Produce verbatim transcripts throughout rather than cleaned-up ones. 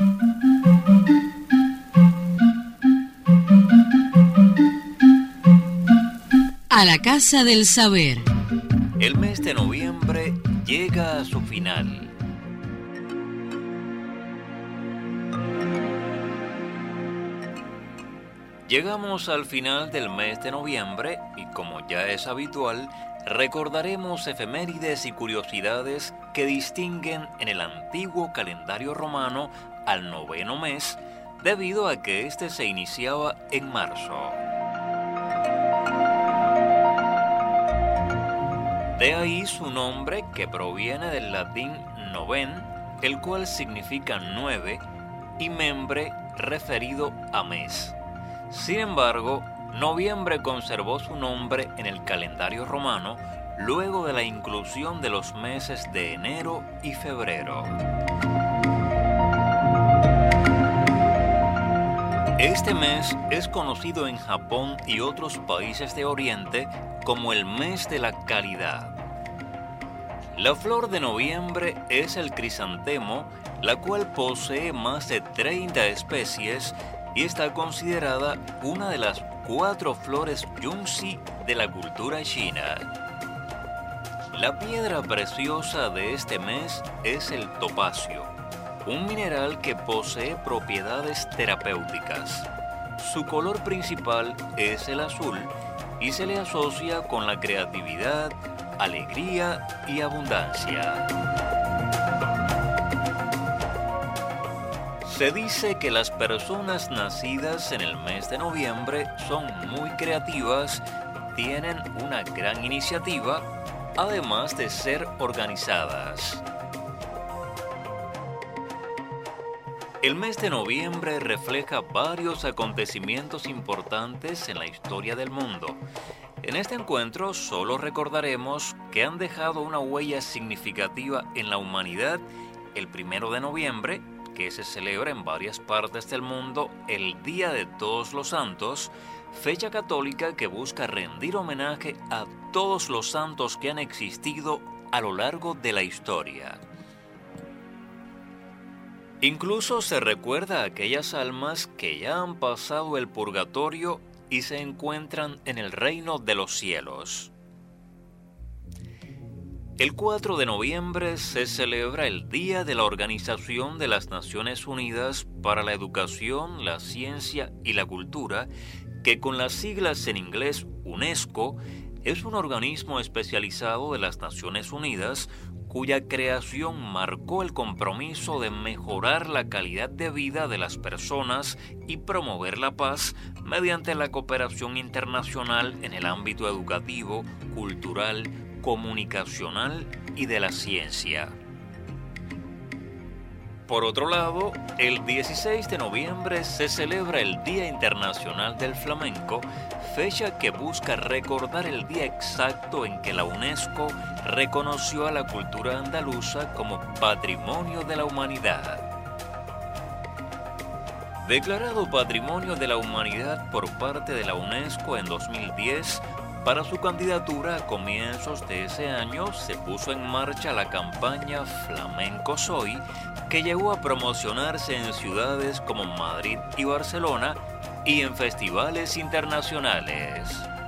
A la Casa del Saber. El mes de noviembre llega a su final. Llegamos al final del mes de noviembre y, como ya es habitual, recordaremos efemérides y curiosidades que distinguen en el antiguo calendario romano al noveno mes, debido a que éste se iniciaba en marzo. De ahí su nombre, que proviene del latín noven, el cual significa nueve, y membre, referido a mes. Sin embargo, noviembre conservó su nombre en el calendario romano luego de la inclusión de los meses de enero y febrero. Este mes es conocido en Japón y otros países de Oriente como el mes de la caridad. La flor de noviembre es el crisantemo, la cual posee más de treinta especies y está considerada una de las cuatro flores yunzi de la cultura china. La piedra preciosa de este mes es el topacio, un mineral que posee propiedades terapéuticas. Su color principal es el azul y se le asocia con la creatividad, alegría y abundancia. Se dice que las personas nacidas en el mes de noviembre son muy creativas, tienen una gran iniciativa, además de ser organizadas. El mes de noviembre refleja varios acontecimientos importantes en la historia del mundo. En este encuentro solo recordaremos que han dejado una huella significativa en la humanidad el primero de noviembre, que se celebra en varias partes del mundo el Día de Todos los Santos, fecha católica que busca rendir homenaje a todos los santos que han existido a lo largo de la historia. Incluso se recuerda a aquellas almas que ya han pasado el purgatorio y se encuentran en el reino de los cielos. El cuatro de noviembre se celebra el Día de la Organización de las Naciones Unidas para la Educación, la Ciencia y la Cultura, que con las siglas en inglés UNESCO es un organismo especializado de las Naciones Unidas cuya creación marcó el compromiso de mejorar la calidad de vida de las personas y promover la paz mediante la cooperación internacional en el ámbito educativo, cultural, comunicacional y de la ciencia. Por otro lado, el dieciséis de noviembre se celebra el Día Internacional del Flamenco, fecha que busca recordar el día exacto en que la UNESCO reconoció a la cultura andaluza como Patrimonio de la Humanidad. Declarado Patrimonio de la Humanidad por parte de la UNESCO en dos mil diez, para su candidatura a comienzos de ese año se puso en marcha la campaña Flamenco Soy, que llegó a promocionarse en ciudades como Madrid y Barcelona y en festivales internacionales.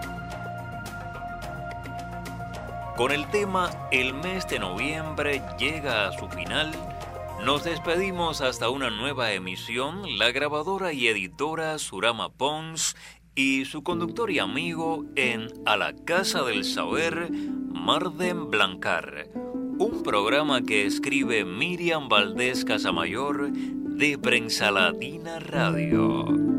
Con el tema El mes de noviembre llega a su final, nos despedimos hasta una nueva emisión, la grabadora y editora Surama Pons y su conductor y amigo en A la Casa del Saber, Marden Blancar, un programa que escribe Miriam Valdés Casamayor de Prensa Latina Radio.